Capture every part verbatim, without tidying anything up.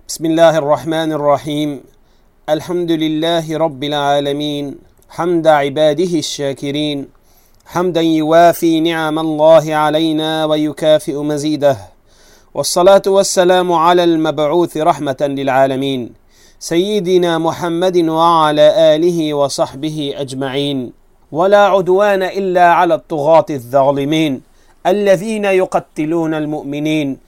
بسم الله الرحمن الرحيم الحمد لله رب العالمين حمد عباده الشاكرين حمدا يوافي نعم الله علينا ويكافئ مزيده والصلاة والسلام على المبعوث رحمة للعالمين سيدنا محمد وعلى آله وصحبه أجمعين. ولا عدوان إلا على الطغاة الظالمين الذين يقتلون المؤمنين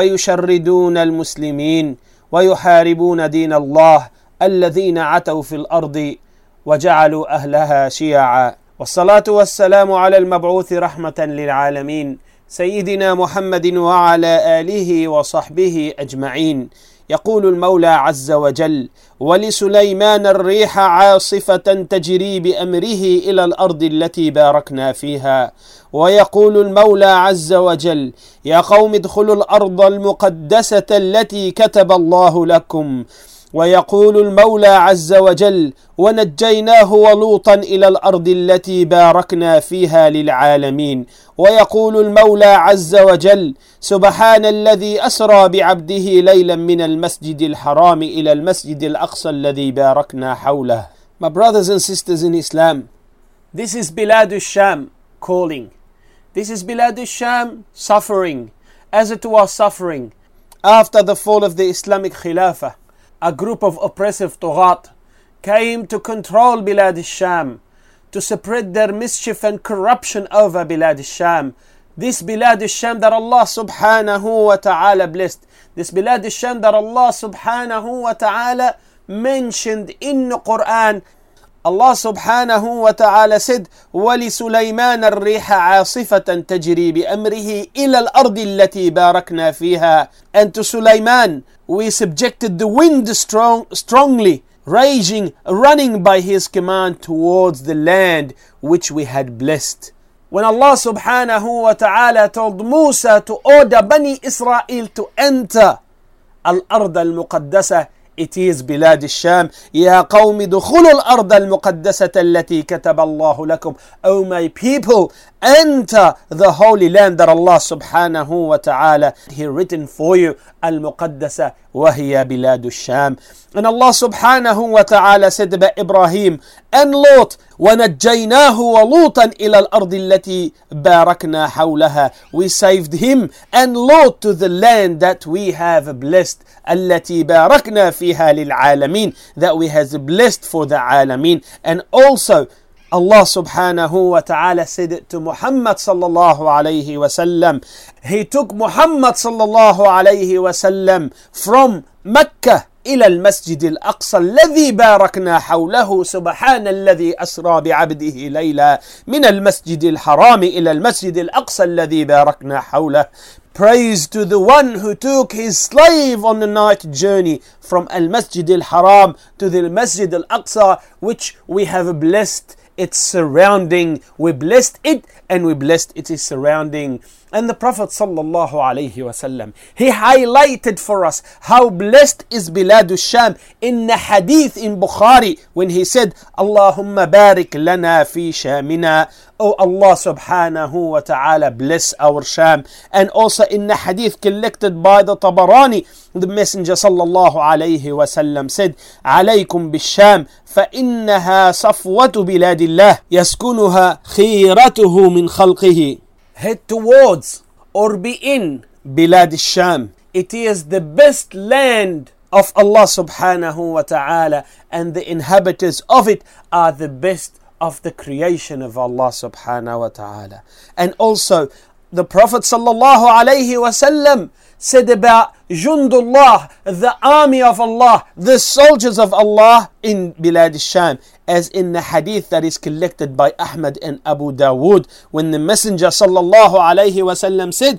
ويشردون المسلمين ويحاربون دين الله الذين عتوا في الأرض وجعلوا أهلها شيعا. والصلاة والسلام على المبعوث رحمة للعالمين سيدنا محمد وعلى آله وصحبه أجمعين. يقول المولى عز وجل: ولسليمان الريح عاصفة تجري بأمره إلى الأرض التي باركنا فيها. ويقول المولى عز وجل: يا قوم ادخلوا الأرض المقدسة التي كتب الله لكم. ويقول المولى عز وجل: ونجيناه ولوطا إلى الأرض التي باركنا فيها للعالمين. ويقول المولى عز وجل: سبحان الذي أسرى بعبده ليلا من المسجد الحرام إلى المسجد الأقصى الذي باركنا حوله. My brothers and sisters in Islam, this is Bilad al-Sham calling. This is Bilad al-Sham suffering, as it was suffering after the fall of the Islamic Khilafah. A group of oppressive Tughat came to control Bilad al-Sham, to spread their mischief and corruption over Bilad al-Sham. This Bilad al-Sham that Allah subhanahu wa ta'ala blessed. This Bilad al-Sham that Allah subhanahu wa ta'ala mentioned in the Quran. Allah subhanahu wa ta'ala said: وَلِسُلَيْمَانَ الرِّيحَ عَاصِفَةً تَجْرِي بِأَمْرِهِ إِلَى الْأَرْضِ الَّتِي بَارَكْنَا فِيهَا. And to Sulaiman we subjected the wind strong, strongly, raging, running by his command towards the land which we had blessed. When Allah subhanahu wa ta'ala told Musa to order Bani Israel to enter Al-Ard al-Muqaddasa, it is Bilad al-Sham. يا قوم دخلوا الأرض المقدسة التي كتب الله لكم. O my people, enter the holy land that Allah subhanahu wa ta'ala He written for you. Al-Muqaddasa وهي بلاد الشام. And Allah subhanahu wa ta'ala said about Ibrahim and Lot: وَنَجَّيْنَاهُ وَلُوطًا إِلَى الْأَرْضِ الَّتِي بَارَكْنَا حَوْلَهَا. We saved him and Lot to the land that we have blessed. التي باركنا فيها للعالمين, that we has blessed for the alamin. And also Allah subhanahu wa ta'ala said it to Muhammad sallallahu alayhi wa sallam. He took Muhammad sallallahu alayhi wa sallam from Mecca إلى المسجد الأقصى الذي باركنا حوله. سبحان الذي أسرى بعبده ليلا من المسجد الحرام إلى المسجد الأقصى الذي باركنا حوله. Praise to the one who took his slave on the night journey from Al-Masjid al-Haram to the Masjid al-Aqsa, which we have blessed its surrounding. We blessed it and we blessed its surrounding. And the Prophet sallallahu alayhi wasallam, he highlighted for us how blessed is Bilad al-Sham in the hadith in Bukhari when he said: Allahumma barik lana fi shamina. Oh Allah subhanahu wa ta'ala, bless our Sham. And also in the hadith collected by the Tabarani, the Messenger sallallahu alayhi wasallam said: عليكم بالشام فإنها صفوة بلاد الله يسكنها خيرته من خلقه. Head towards or be in Bilad al-Sham. It is the best land of Allah subhanahu wa ta'ala, and the inhabitants of it are the best of the creation of Allah subhanahu wa ta'ala. And also the Prophet sallallahu alayhi wa sallam said about Jundullah, the army of Allah, the soldiers of Allah in Bilad al-Sham, as in the hadith that is collected by Ahmad and Abu Dawood, when the Messenger sallallahu alayhi wa sallam said: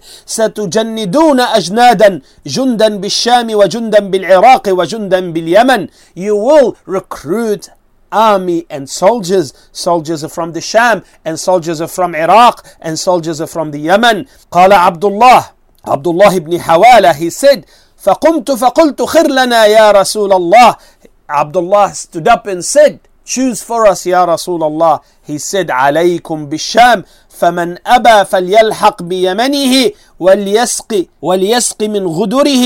ستجندون أجنادا جندا بالشام وجندا بالعراق وجندا باليمن. You will recruit army and soldiers. Soldiers are from the Sham, and soldiers are from Iraq, and soldiers are from the Yemen. قال عبد الله Abdullah ibn Hawala, he said: فقمت فقلت خِرْ لنا يا رسول الله. Abdullah stood up and said: choose for us, Ya Rasulullah. He said: عليكم بالشام فمن أبى فليلحق بيمنه وليسق وليسق من غدره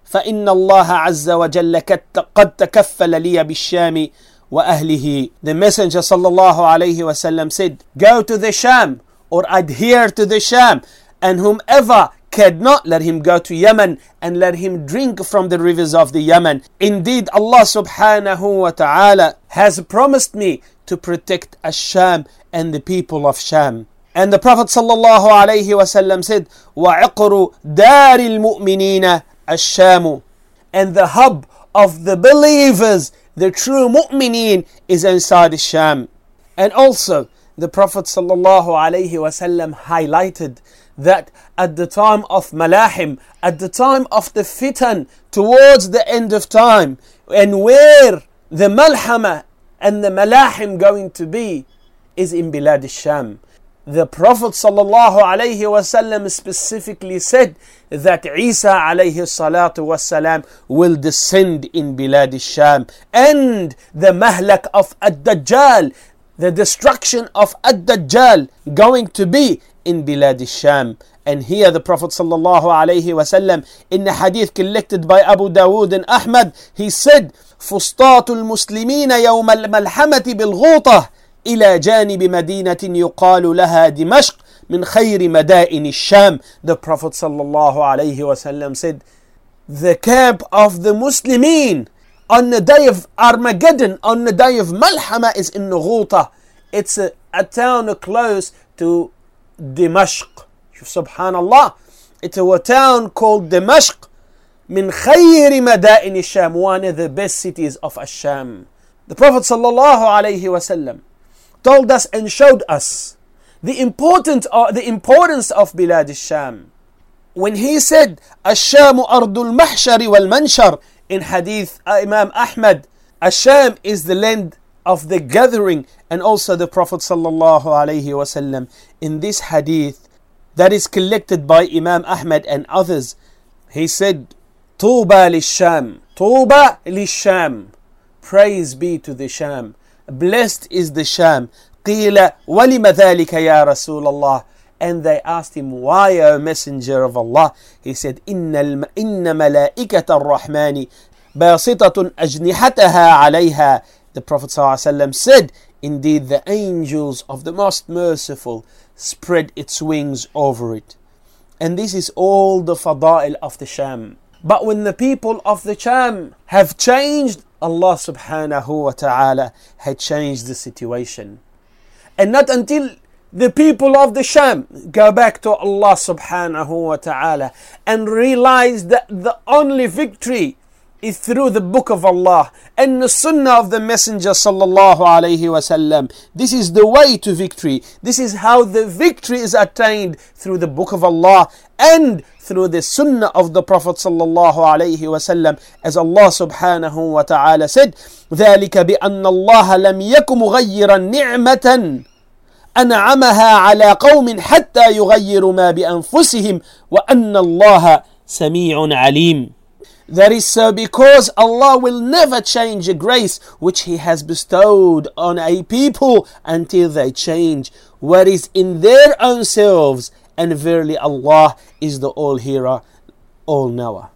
فإن الله عز وجل قد تكفل لي بالشام وأهله. The Messenger sallallahu alayhi wasallam said, go to the Sham or adhere to the Sham, and whomever cannot, let him go to Yemen and let him drink from the rivers of the Yemen. Indeed, Allah subhanahu wa ta'ala has promised me to protect Ash-Sham and the people of Sham. And the Prophet sallallahu alayhi wasallam said, وَعِقْرُ دَارِ الْمُؤْمِنِينَ Ash-Shamu. And the hub of the believers, the true mu'mineen, is inside Ash-Sham. And also, the Prophet sallallahu alayhi wasallam highlighted that at the time of Malahim, at the time of the fitan, towards the end of time, and where the Malhama and the Malahim going to be is in Bilad al-Sham. The Prophet sallallahu alayhi wasallam specifically said that Isa alayhi salatu wasalam will descend in Bilad al-Sham, and the mahlak of Ad-Dajjal, the destruction of Ad-Dajjal, going to be in Bilad al-Sham. And here the Prophet sallallahu alayhi wasallam, in the hadith collected by Abu Dawood and Ahmad, he said, فُسْطَاطُ الْمُسْلِمِينَ يَوْمَ الْمَلْحَمَةِ بِالْغُوطَةِ إلى جانب مدينة يقال لها دمشق من خير مدائن الشام. The Prophet sallallahu alayhi wasallam said, the camp of the Muslimin on the day of Armageddon, on the day of Malhama, is in Ghouta. It's a, a town close to Dimashq. Subhanallah. It's a town called Dimashq. من خير مدائن الشام, one of the best cities of Ash-Sham. The Prophet sallallahu alayhi wasallam told us and showed us the important uh, the importance of Bilad al-Sham when he said Ash-Shamu ardul mahshari wal manshar. In hadith uh, Imam Ahmad, Ash-Sham is the land of the gathering. And also the Prophet sallallahu alayhi wasallam, in this hadith that is collected by Imam Ahmad and others, he said, Tuba lish-Sham, Tuba lish-Sham, praise be to the Sham, blessed is the Sham. قِيلَ وَلِمَ ذَلِكَ يَا رَسُولَ اللَّهِ. And they asked him, why, O Messenger of Allah? He said, إِنَّ, الم... إِنَّ مَلَائِكَةَ الرَّحْمَانِ بَاسِطَةٌ أَجْنِحَتَهَا عَلَيْهَا. The Prophet ﷺ said, indeed the angels of the Most Merciful spread its wings over it. And this is all the fada'il of the Sham. But when the people of the Sham have changed, Allah subhanahu wa ta'ala had changed the situation. And not until the people of the Sham go back to Allah subhanahu wa ta'ala and realize that the only victory is through the book of Allah and the sunnah of the Messenger sallallahu alayhi wasallam. This is the way to victory. This is how the victory is attained, through the book of Allah and through the sunnah of the Prophet sallallahu alayhi wasallam. As Allah subhanahu wa ta'ala said, ذَلِكَ بِأَنَّ اللَّهَ لَمْ يَكُ مُغَيِّرًا نِعْمَةً أَنْعَمَهَا عَلَى قَوْمٍ حَتَّى يُغَيِّرُوا مَا بِأَنفُسِهِمْ وَأَنَّ اللَّهَ سَمِيعٌ عَلِيمٌ. That is so because Allah will never change a grace which He has bestowed on a people until they change what is in their own selves. And verily Allah is the all-hearer, all-knower.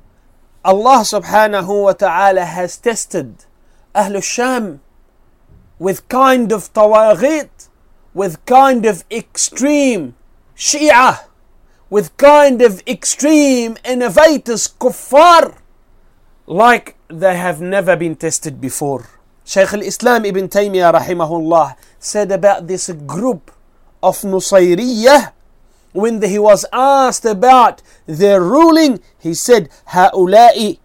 Allah subhanahu wa ta'ala has tested Ahlul Sham with kind of tawaghit, with kind of extreme Shia, with kind of extreme innovators, kuffar, like they have never been tested before. Shaykh al-Islam Ibn Taymiyyah rahimahullah said about this group of Nusayriyah, when he was asked about their ruling, he said, هؤلاء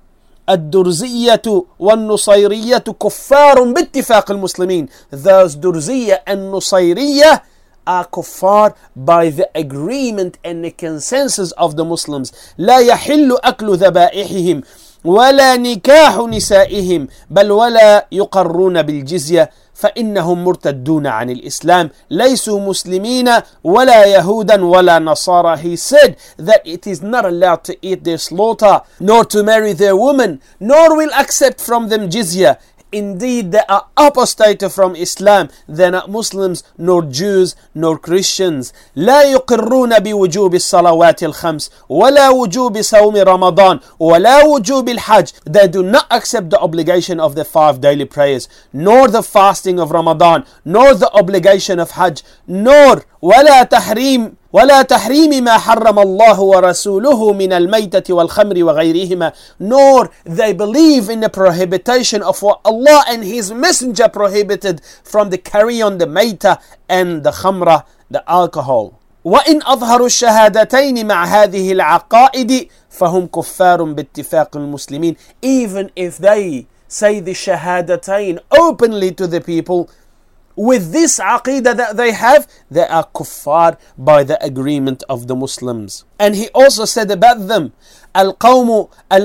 الدرزية والنصيرية كفار باتفاق المسلمين. Those Durziyah and Nusayriyah are kuffar by the agreement and the consensus of the Muslims. لا يحل أكل ذبائحهم ولا نكاح نسائهم بل ولا يقرون بالجزية فإنهم مرتدون عن الإسلام ليسوا مسلمين ولا يهودا ولا نصارى. He said that it is not allowed to eat their slaughter, nor to marry their women, nor will accept from them jizya. indeed they are apostated from Islam. They're not Muslims, nor Jews, nor Christians. لا يقرون بوجوب الصلوات الخمس ولا وجوب صوم رمضان ولا وجوب الحج. They do not accept the obligation of the five daily prayers, nor the fasting of Ramadan, nor the obligation of Hajj, nor ولا تحريم ولا تحريم ما حرم الله ورسوله من الميتة والخمر وغيرهما. Nor they believe in the prohibition of what Allah and His Messenger prohibited from the carry on the mayta and the khamra, the alcohol. وإن أظهروا الشهادتين مع هذه العقائد فهم كفار باتفاق المسلمين. Even if they say the shahadatain openly to the people, with this aqidah that they have, they are kuffar by the agreement of the Muslims. And he also said about them, القوم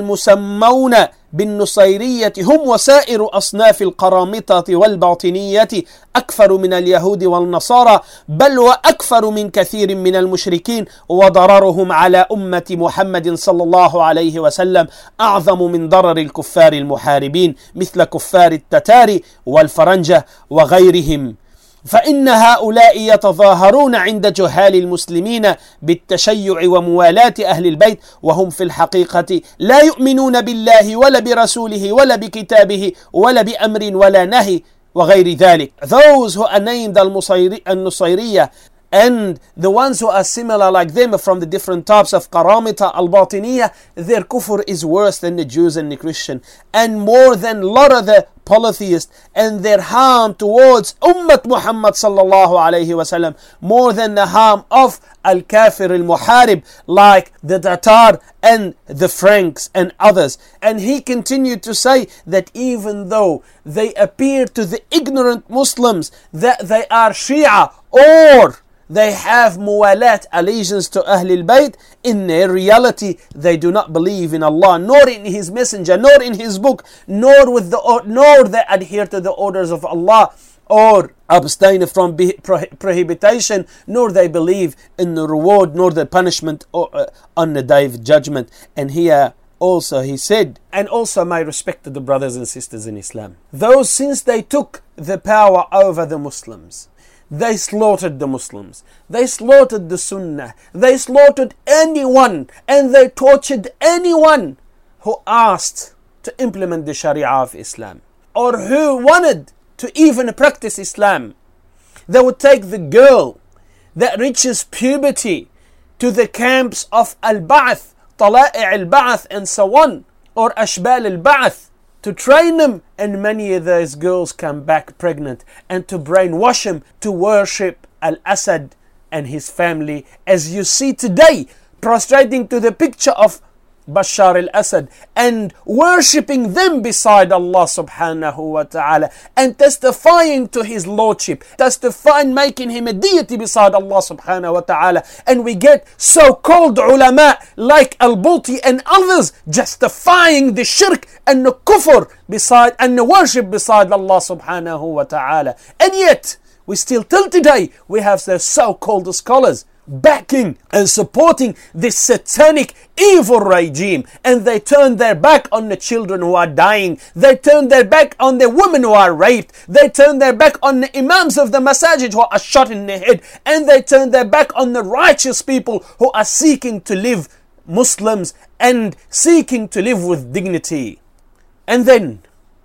المسمون بالنصيرية هم وسائر أصناف القرامطة والباطنية أكثر من اليهود والنصارى بل وأكثر من كثير من المشركين وضررهم على أمة محمد صلى الله عليه وسلم أعظم من ضرر الكفار المحاربين مثل كفار التتار والفرنجة وغيرهم. فإن هؤلاء يتظاهرون عند جهال المسلمين بالتشيع وموالاة أهل البيت وهم في الحقيقة لا يؤمنون بالله ولا برسوله ولا بكتابه ولا بأمر ولا نهي وغير ذلك. Those who are named al-Nusayriya and the ones who are similar like them from the different types of Qaramita al-Batiniya, their kufr is worse than the Jews and the Christian, and more than a lot of the polytheists, and their harm towards Ummat Muhammad sallallahu alayhi wasallam more than the harm of al-Kafir al-Muharib like the Tatar and the Franks and others. And he continued to say that even though they appear to the ignorant Muslims that they are Shia or they have muwalat, allegiance to Ahlul Bayt, in their reality they do not believe in Allah, nor in His Messenger, nor in His book, nor with the nor they adhere to the orders of Allah, or abstain from prohibition, nor they believe in the reward nor the punishment on the day of judgment. And here also he said, and also my respect to the brothers and sisters in Islam, those since they took the power over the Muslims, they slaughtered the Muslims, they slaughtered the Sunnah, they slaughtered anyone, and they tortured anyone who asked to implement the Sharia of Islam or who wanted to even practice Islam. They would take the girl that reaches puberty to the camps of Al-Ba'ath, Tala'i' Al-Ba'ath and so on, or Ashbal Al-Ba'ath, to train them, and many of those girls come back pregnant, and to brainwash them to worship Al-Assad and his family, as you see today, prostrating to the picture of Bashar al-Assad and worshipping them beside Allah subhanahu wa ta'ala, and testifying to his lordship, testifying, making him a deity beside Allah subhanahu wa ta'ala. And we get so-called ulama like Al-Buti and others justifying the shirk and the kufr beside and the worship beside Allah subhanahu wa ta'ala. And yet we still till today we have the so-called scholars backing and supporting this satanic evil regime, and they turn their back on the children who are dying, they turn their back on the women who are raped, they turn their back on the imams of the masajid who are shot in the head, and they turn their back on the righteous people who are seeking to live Muslims and seeking to live with dignity. And then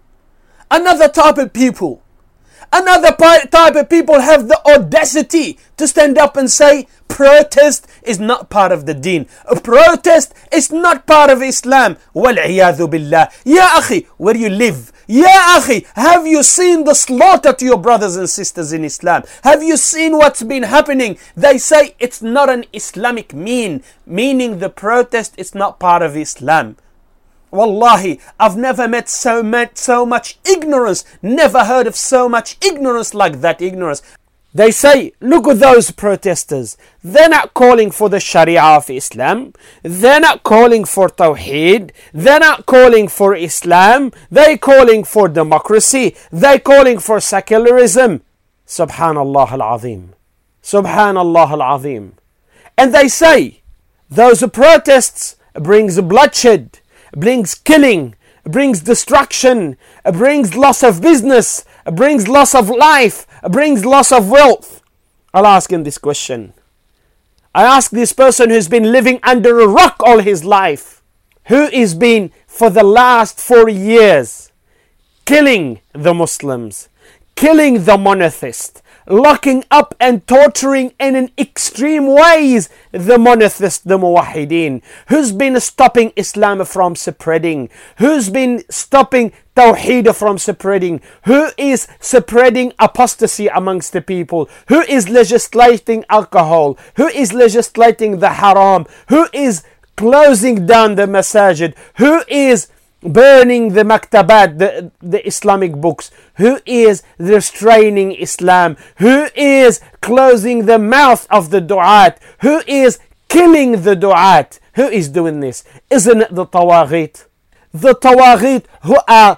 another type of people Another type of people have the audacity to stand up and say protest is not part of the deen. A protest is not part of Islam. Wal-'iyadhu billah. Ya akhi, where you live. Ya akhi, have you seen the slaughter to your brothers and sisters in Islam? Have you seen what's been happening? They say it's not an Islamic mean, meaning the protest is not part of Islam. Wallahi, I've never met so much, so much ignorance, never heard of so much ignorance like that ignorance. They say, look at those protesters. They're not calling for the Sharia of Islam. They're not calling for Tawheed. They're not calling for Islam. They're calling for democracy. They're calling for secularism. Subhanallah al-Azim. Subhanallah al-Azim. And they say, those protests brings bloodshed, brings killing, brings destruction, brings loss of business, brings loss of life, brings loss of wealth? I'll ask him this question. I ask this person who's been living under a rock all his life, who has been for the last four years killing the Muslims, killing the monotheists, locking up and torturing in an extreme ways the monotheists, the muwahideen, who's been stopping Islam from spreading, who's been stopping Tawheed from spreading, who is spreading apostasy amongst the people, who is legislating alcohol, who is legislating the haram, who is closing down the masajid, who is burning the maktabat, the, the Islamic books, who is restraining Islam, who is closing the mouth of the du'at, who is killing the du'at. Who is doing this? Isn't it the tawaghit? The tawaghit who are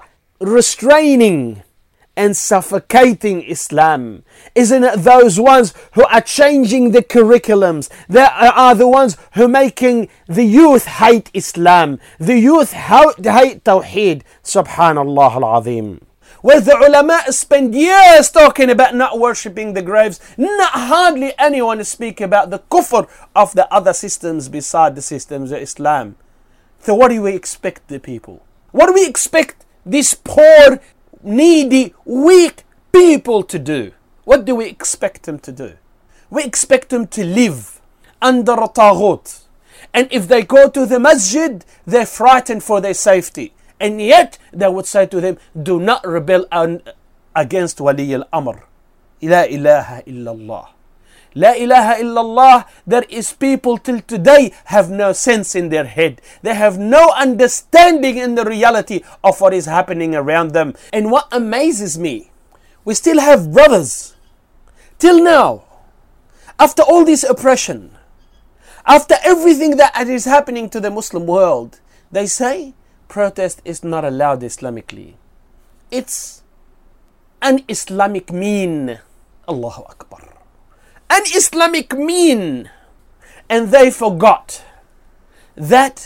restraining and suffocating Islam. Isn't it those ones who are changing the curriculums? They are the ones who are making the youth hate Islam. The youth hate Tawheed. Subhanallah al-Azim. Where the ulama spend years talking about not worshipping the graves, not hardly anyone speak about the kufr of the other systems beside the systems of Islam. So what do we expect the people? What do we expect these poor, needy, weak people to do? What do we expect them to do? We expect them to live under a taghut. And if they go to the masjid, they're frightened for their safety. And yet they would say to them, do not rebel against Wali al-Amr. La ilaha illallah. La ilaha illallah. There is people till today have no sense in their head. They have no understanding in the reality of what is happening around them. And what amazes me, we still have brothers till now, after all this oppression, after everything that is happening to the Muslim world, they say protest is not allowed Islamically. It's an Islamic mean. Allahu Akbar. An Islamic mean. And they forgot that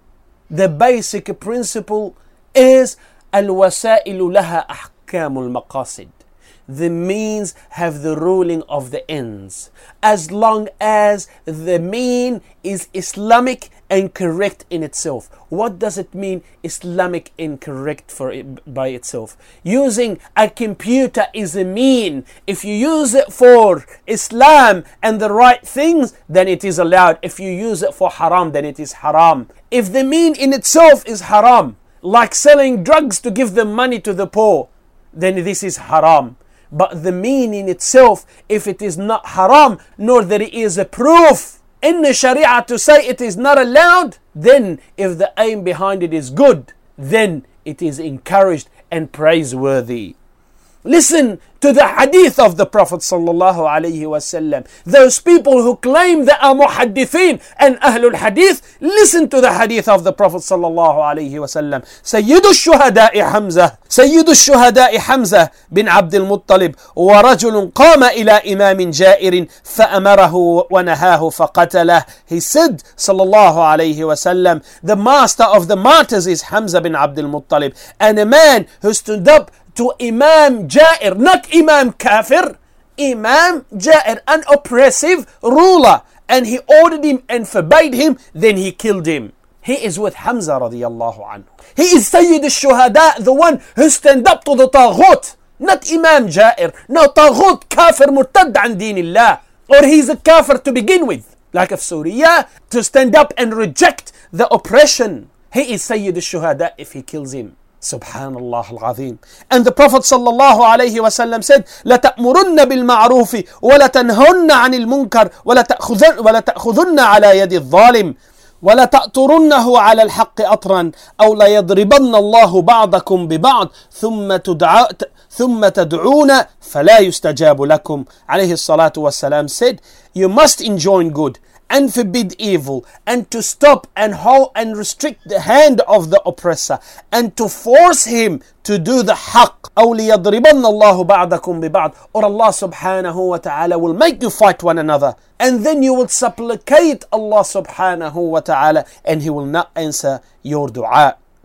the basic principle is al-wasailu laha ahkamul maqasid. The means have the ruling of the ends. As long as the mean is Islamic and correct in itself. What does it mean, Islamic and correct for it by itself? Using a computer is a mean. If you use it for Islam and the right things, then it is allowed. If you use it for haram, then it is haram. If the mean in itself is haram, like selling drugs to give them money to the poor, then this is haram. But the mean in itself, if it is not haram, nor there is a proof in the Sharia to say it is not allowed, then if the aim behind it is good, then it is encouraged and praiseworthy. Listen to the hadith of the Prophet sallallahu alaihi wasallam. Those people who claim they are muhaddithin and ahlul hadith, listen to the hadith of the Prophet sallallahu alaihi wasallam. Sayyidu shuhada'i Hamza, Sayyidu shuhada'i Hamza bin Abdul Muttalib, wa rajulun qama ila imamin ja'irin fa'amarahu wa nahahu faqatalah. He said, sallallahu alaihi wasallam, the master of the martyrs is Hamza bin Abdul Muttalib, and a man who stood up to Imam Ja'ir, not Imam Kafir, Imam Ja'ir, an oppressive ruler, and he ordered him and forbade him, then he killed him. He is with Hamza radiyallahu anhu. He is Sayyid al-Shuhada, the one who stand up to the Taghut, not Imam Ja'ir. No, Taghut, Kafir, Murtad an Dinillah, or he's a Kafir to begin with, like of Surya, to stand up and reject the oppression. He is Sayyid al-Shuhada if he kills him. Subhanallah al-Azim. And the Prophet sallallahu alayhi wa sallam said, لَتَأْمُرُنَّ بِالْمَعْرُوفِ وَلَتَنْهُنَّ عَنِ الْمُنْكَرِ وَلَتَأْخُذُنَّ عَلَى يَدِ الظَّالِمِ وَلَتَأْطُرُنَّهُ عَلى الْحَقِّ أَطْرًا أَوْ لَيَضْرِبَنَّ اللَّهُ بَعْضَكُمْ بِبَعْضٍ ثُمَّ تُدْعَ ثُمَّ تَدْعُونَ فَلَا يُسْتَجَابُ لَكُمْ. Alayhi salatu wassalam said, you must enjoin good and forbid evil, and to stop and hold and restrict the hand of the oppressor, and to force him to do the haqq. أَوْ لِيَضْرِبَنَّ اللَّهُ بَعْضَكُمْ بِبَعْضٍ. Or Allah subhanahu wa ta'ala will make you fight one another, and then you will supplicate Allah subhanahu wa ta'ala, and He will not answer your dua.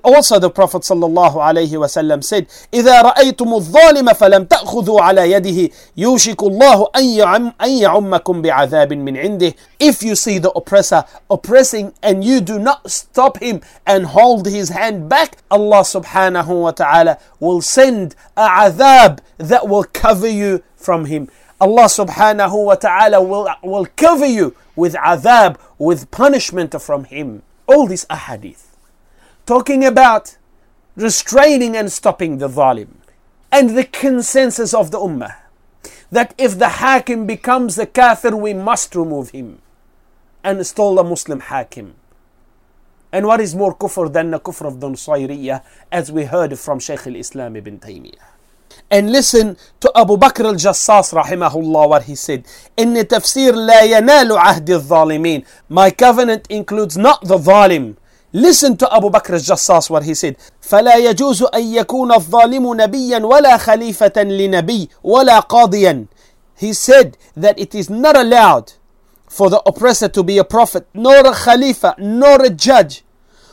Also the Prophet sallallahu alayhi wa sallam said, إِذَا رَأَيْتُمُ الظَّالِمَ فَلَمْ تَأْخُذُوا عَلَى يَدِهِ يُوشِكُ اللَّهُ أَن يَعُمَّكُمْ بِعَذَابٍ مِّنْ عِنْدِهِ. If you see the oppressor oppressing and you do not stop him and hold his hand back, Allah subhanahu wa ta'ala will send a adhab that will cover you from him. Allah subhanahu wa ta'ala will, will cover you with adhab, with punishment from him. All these ahadith talking about restraining and stopping the zalim, and the consensus of the ummah that if the hakim becomes a kafir, we must remove him and install a Muslim hakim. And what is more kufr than the kufr of the Nusayriyah, as we heard from Shaykh al-Islam ibn Taymiyyah. And listen to Abu Bakr al-Jassas rahimahullah, what he said: إن تفسير لا ينال عهد الظالمين. My covenant includes not the zalim. Listen to Abu Bakr al-Jassas, what he said: فلا يجوز أن يكون الظالم نبيا ولا خليفة لنبي ولا قاضيا. He said that it is not allowed for the oppressor to be a prophet, nor a khalifa, nor a judge,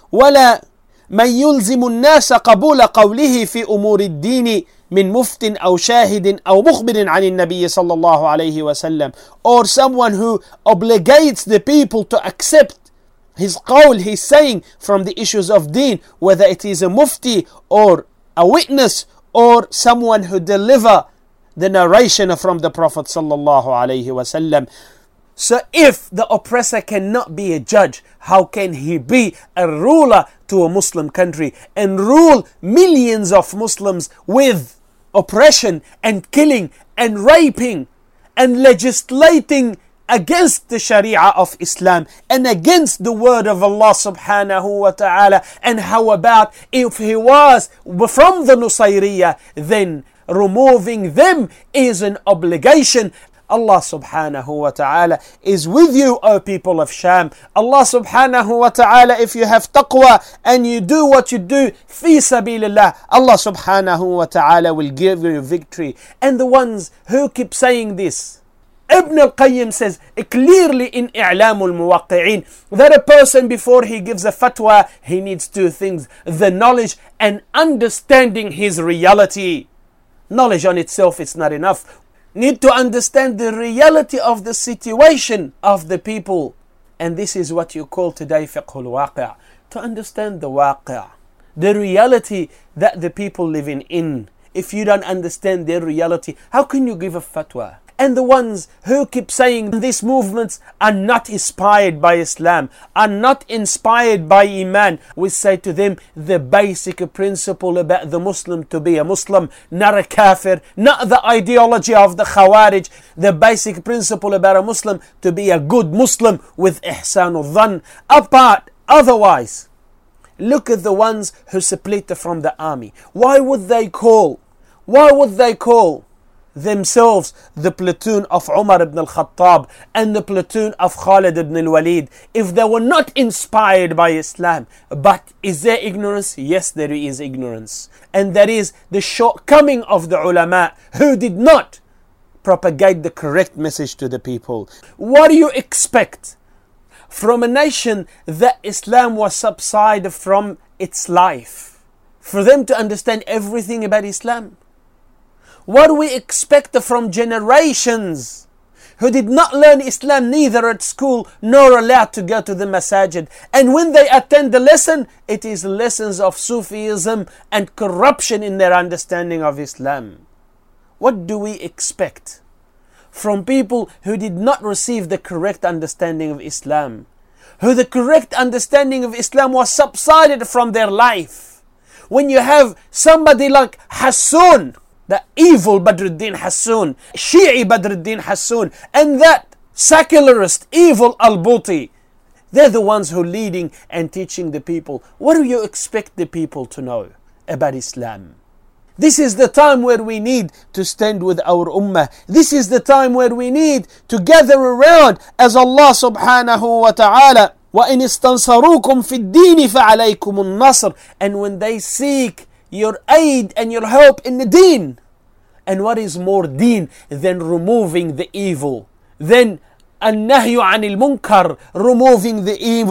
ولا من يلزم الناس قبول قوله في أمور الدين من مفت أو شاهد أو مخبر عن النبي صلى الله عليه وسلم, or someone who obligates the people to accept his qawl, his saying from the issues of deen, whether it is a mufti or a witness or someone who deliver the narration from the Prophet sallallahu alaihi wasallam. So if the oppressor cannot be a judge, how can he be a ruler to a Muslim country and rule millions of Muslims with oppression and killing and raping and legislating against the Sharia of Islam and against the word of Allah subhanahu wa ta'ala? And how about if he was from the Nusayriyah, then removing them is an obligation. Allah subhanahu wa ta'ala is with you, O people of Sham. Allah subhanahu wa ta'ala, if you have taqwa and you do what you do fi sabilillah, Allah subhanahu wa ta'ala will give you victory. And the ones who keep saying this, Ibn al-Qayyim says clearly in I'lam al-Muwaqqi'in that a person, before he gives a fatwa, he needs two things: the knowledge and understanding his reality. Knowledge on itself is not enough. Need to understand the reality of the situation of the people. And this is what you call today fiqhul waqi'. To understand the waqi', the reality that the people living in. If you don't understand their reality, how can you give a fatwa? And the ones who keep saying these movements are not inspired by Islam, are not inspired by Iman, we say to them the basic principle about the Muslim to be a Muslim, not a kafir, not the ideology of the Khawarij. The basic principle about a Muslim to be a good Muslim with ihsanul dhan. Apart, otherwise, look at the ones who split from the army. Why would they call? Why would they call themselves the platoon of Umar ibn al-Khattab and the platoon of Khalid ibn al-Walid if they were not inspired by Islam? But is there ignorance? Yes, there is ignorance. And that is the shortcoming of the ulama who did not propagate the correct message to the people. What do you expect from a nation that Islam was subsided from its life, for them to understand everything about Islam? What do we expect from generations who did not learn Islam neither at school nor allowed to go to the masajid? And when they attend the lesson, it is lessons of Sufism and corruption in their understanding of Islam. What do we expect from people who did not receive the correct understanding of Islam, who the correct understanding of Islam was subsided from their life? When you have somebody like Hassun, the evil Badruddin Hassun, Shi'i Badruddin Hassun, and that secularist evil Al-Buti, they're the ones who are leading and teaching the people. What do you expect the people to know about Islam? This is the time where we need to stand with our ummah. This is the time where we need to gather around, as Allah subhanahu wa ta'ala, وَإِنِ اسْتَنْصَرُوكُمْ فِي الدِّينِ فَعَلَيْكُمُ النَّصْرِ. And when they seek your aid and your help in the deen. And what is more deen than removing the evil, than النهي عن المنكر, removing the evil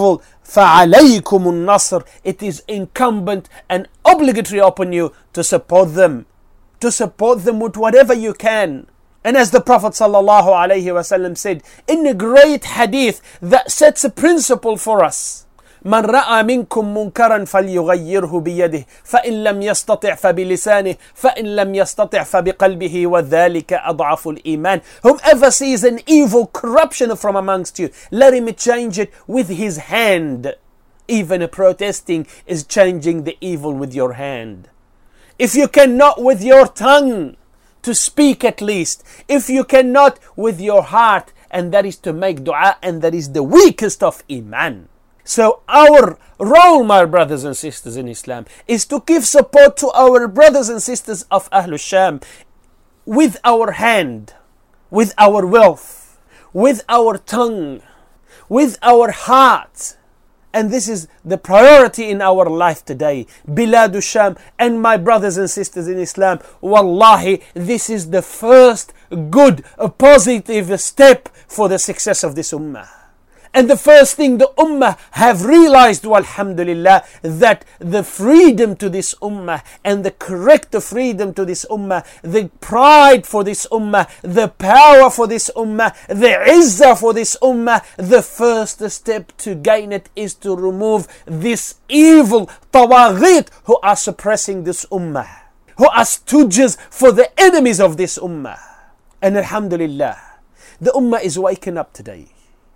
فَعَلَيْكُمُ النَّصْرِ. It is incumbent and obligatory upon you to support them. To support them with whatever you can. And as the Prophet sallallahu alaihi wasallam said in a great hadith that sets a principle for us. من رأى منكم منكرا فليغيره بيده فإن لم يستطع فبلسانه فإن لم يستطع فبقلبه وذلك أضعف الإيمان. Whomever sees an evil corruption from amongst you, let him change it with his hand. Even protesting is changing the evil with your hand. If you cannot with your tongue to speak at least, if you cannot with your heart, and that is to make dua, and that is the weakest of iman. So our role, my brothers and sisters in Islam, is to give support to our brothers and sisters of Ahlul Sham with our hand, with our wealth, with our tongue, with our heart. And this is the priority in our life today. Bilad Sham, and my brothers and sisters in Islam, wallahi, this is the first good, positive step for the success of this ummah. And the first thing the ummah have realized, walhamdulillah, that the freedom to this ummah and the correct freedom to this ummah, the pride for this ummah, the power for this ummah, the izzah for this ummah, the first step to gain it is to remove this evil tawaghit who are suppressing this ummah, who are stooges for the enemies of this ummah. And alhamdulillah, the ummah is waking up today.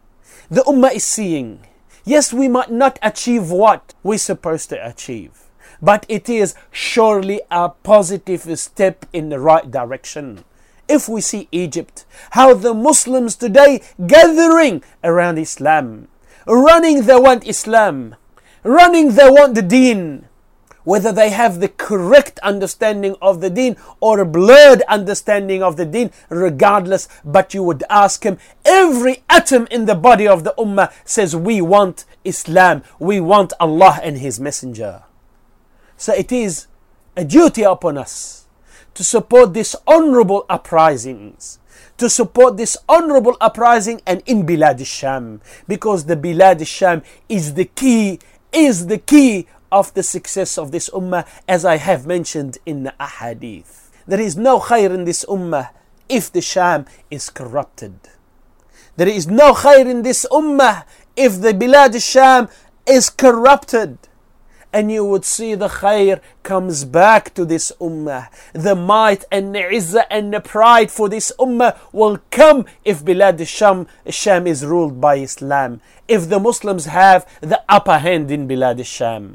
The ummah is seeing, yes, we might not achieve what we're supposed to achieve, but it is surely a positive step in the right direction. If we see Egypt, how the Muslims today gathering around Islam, running they want Islam, running they want the deen, whether they have the correct understanding of the deen or a blurred understanding of the deen, regardless, but you would ask him, every atom in the body of the ummah says we want Islam, we want Allah and His Messenger. So it is a duty upon us to support these honorable uprisings, to support this honorable uprising and in Bilad al-Sham, because the Bilad al-Sham is the key, is the key of the success of this ummah, as I have mentioned in the ahadith. There is no khair in this ummah if the Sham is corrupted. There is no khair in this ummah if the Bilad al-Sham is corrupted. And you would see the khair comes back to this ummah. The might and the izzah and the pride for this ummah will come if Bilad al-Sham, Sham is ruled by Islam. If the Muslims have the upper hand in Bilad al-Sham.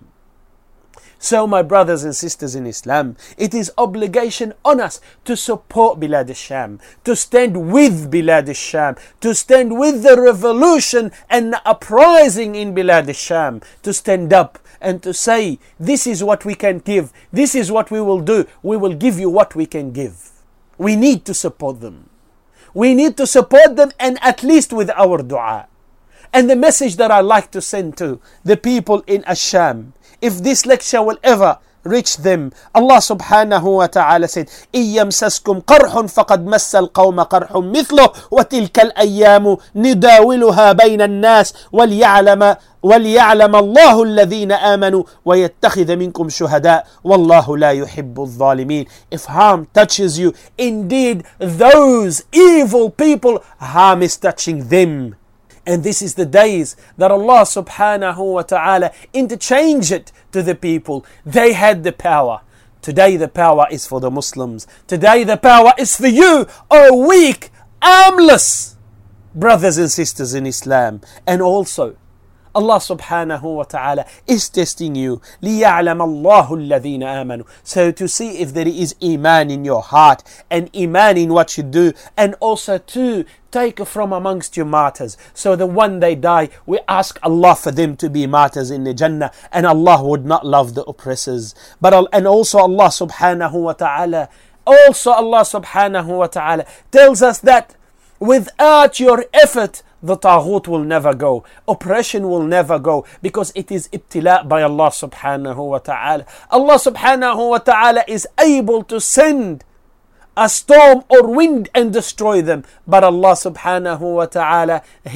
So my brothers and sisters in Islam, it is obligation on us to support Bilad al-Sham, to stand with Bilad al-Sham, to stand with the revolution and the uprising in Bilad al-Sham, to stand up and to say, this is what we can give, this is what we will do, we will give you what we can give. We need to support them. We need to support them, and at least with our dua. And the message that I like to send to the people in Ash-Sham, if this lecture will ever reach them, Allah subhanahu wa ta'ala said, إِن يَمْسَسْكُمْ قَرْحٌ فَقَدْ مَسَّ الْقَوْمَ قَرْحٌ مِثْلُهُ وَتِلْكَ الْأَيَّامُ نُدَاوِلُهَا بَيْنَ النَّاسِ وَلْيَعْلَمَ وَلْيَعْلَمَ اللَّهُ الَّذِينَ آمَنُوا وَيَتَّخِذَ مِنْكُمْ شُهَدَاءَ وَاللَّهُ لَا يُحِبُّ الظَّالِمِينَ. If harm touches you, indeed those evil people, harm is touching them. And this is the days that Allah subhanahu wa ta'ala interchanged it to the people. They had the power. Today the power is for the Muslims. Today the power is for you, O weak, armless brothers and sisters in Islam. And also, Allah subhanahu wa ta'ala is testing you. لِيَعْلَمَ اللَّهُ الَّذِينَ آمَنُوا. So to see if there is iman in your heart and iman in what you do, and also to take from amongst your martyrs. So that when they die, we ask Allah for them to be martyrs in the Jannah, and Allah would not love the oppressors. But and also Allah subhanahu wa ta'ala, also Allah subhanahu wa ta'ala tells us that without your effort, the taghut will never go. Oppression will never go, because it is ibtila by Allah subhanahu wa ta'ala. Allah subhanahu wa ta'ala is able to send a storm or wind and destroy them. But Allah subhanahu wa ta'ala, He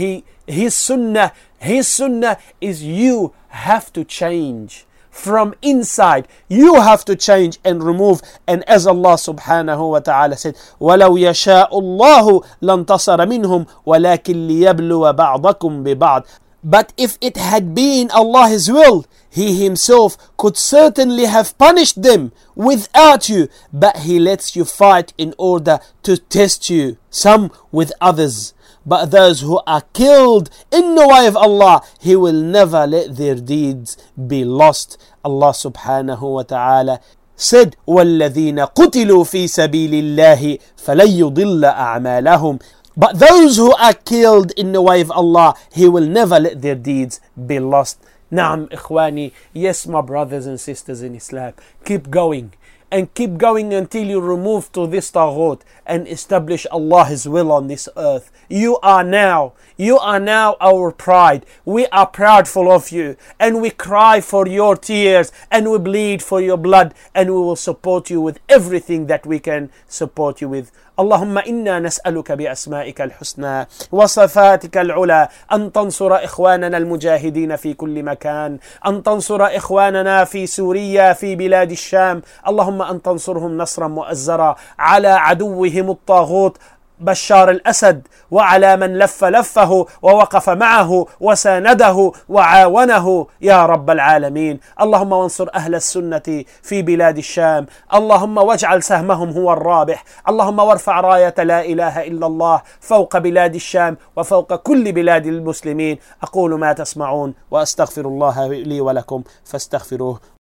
His sunnah, His sunnah is you have to change. From inside, you have to change and remove. And as Allah subhanahu wa ta'ala said, وَلَوْ يَشَاءُ اللَّهُ لَانْتَصَرَ مِنْهُمْ وَلَكِنْ لِيَبْلُوَ بَعْضَكُمْ بِبَعْضٍ. But if it had been Allah's will, He Himself could certainly have punished them without you. But He lets you fight in order to test you, some with others. But those who are killed in the way of Allah, He will never let their deeds be lost. Allah subhanahu wa ta'ala said, وَالَّذِينَ قُتِلُوا فِي سَبِيلِ اللَّهِ فَلَن يُضِلَّ أَعْمَالَهُم. But those who are killed in the way of Allah, He will never let their deeds be lost. Naam, ikhwani, yes, my brothers and sisters in Islam, keep going. And keep going until you remove to this taghut and establish Allah's will on this earth. You are now, you are now our pride. We are proudful of you. And we cry for your tears. And we bleed for your blood. And we will support you with everything that we can support you with. اللهم إنا نسألك بأسمائك الحسنى وصفاتك العلى أن تنصر إخواننا المجاهدين في كل مكان، أن تنصر إخواننا في سوريا في بلاد الشام، اللهم أن تنصرهم نصرا مؤزرا على عدوهم الطاغوت بشار الأسد وعلى من لف لفه ووقف معه وسانده وعاونه يا رب العالمين. اللهم وانصر أهل السنة في بلاد الشام، اللهم واجعل سهمهم هو الرابح، اللهم وارفع راية لا إله إلا الله فوق بلاد الشام وفوق كل بلاد المسلمين. أقول ما تسمعون وأستغفر الله لي ولكم فاستغفروه.